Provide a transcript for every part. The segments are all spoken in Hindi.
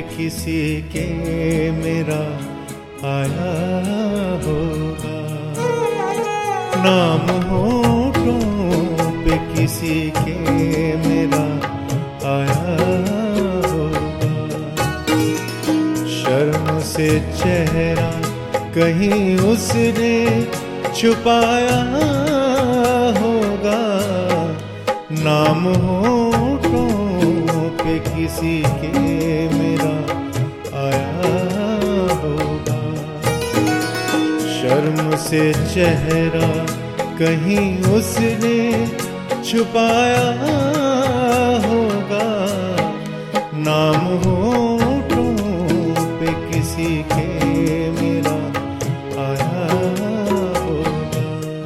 किसी के मेरा आया होगा। नाम होठों पे किसी के मेरा आया होगा। शर्म से चेहरा कहीं उसने छुपाया होगा। नाम होठों पे किसी के मेरा आया होगा। शर्म से चेहरा कहीं उसने छुपाया होगा। नाम होठों पे किसी के मेरा आया होगा।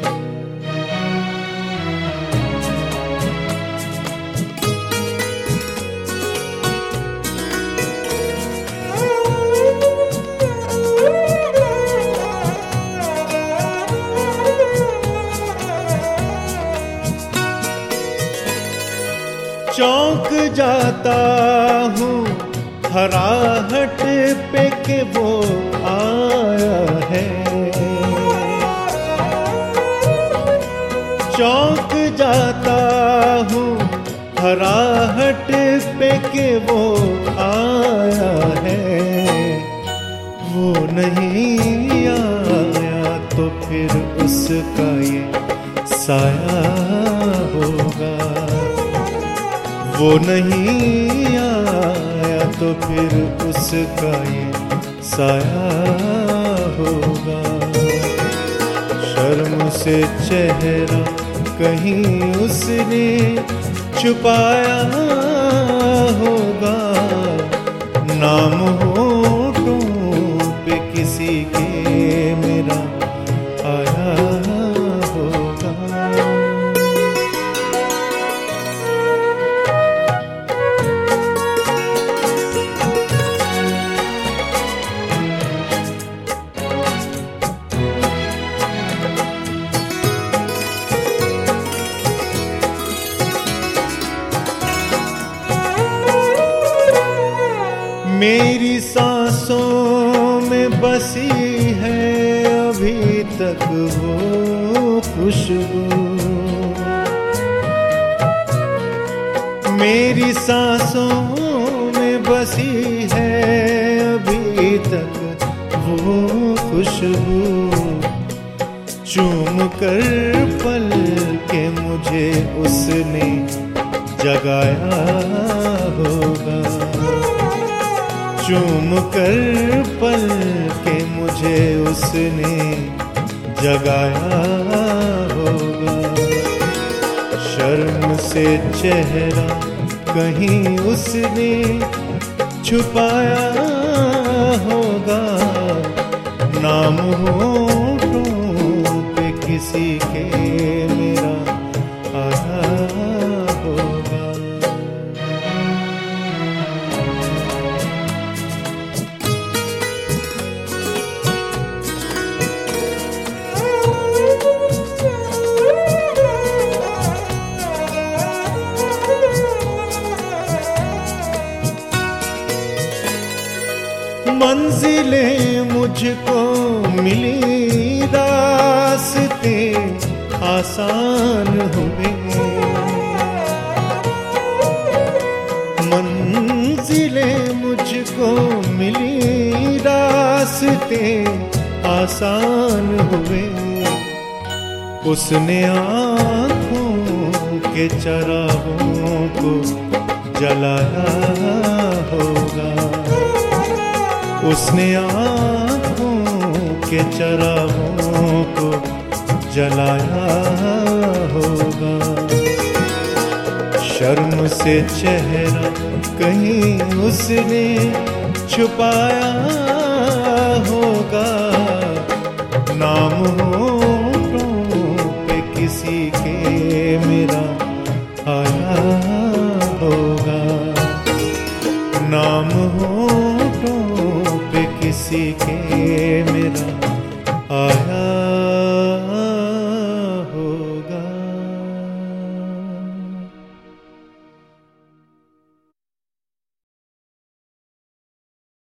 चौंक जाता हूँ हराहट पे के वो आया है। चौंक जाता हूँ हराहट पे के वो आया है। वो नहीं आया तो फिर उसका ये साया होगा। वो नहीं आया तो फिर उसका ये साया होगा। शर्म से चेहरा कहीं उसने छुपाया होगा। नाम होठों पे किसी के मेरा आया होगा। मेरी सांसों में बसी है अभी तक वो खुशबू। मेरी सांसों में बसी है अभी तक वो खुशबू। चूम कर पल के मुझे उसने जगाया होगा। चूम कर पल के मुझे उसने जगाया होगा। शर्म से चेहरा कहीं उसने छुपाया होगा। नाम होठों पे किसी के मेरा आया होगा। मंजिलें मुझको मिली, रास्ते आसान हुए। मंजिलें मुझको मिली, रास्ते आसान हुए। उसने आँखों के चरागों को जलाया होगा। उसने आँखों के चरागों को जलाया होगा। शर्म से चेहरा कहीं उसने छुपाया होगा। नाम होठों पे किसी के मेरा आया होगा। नाम होठों पे किसी के मेरा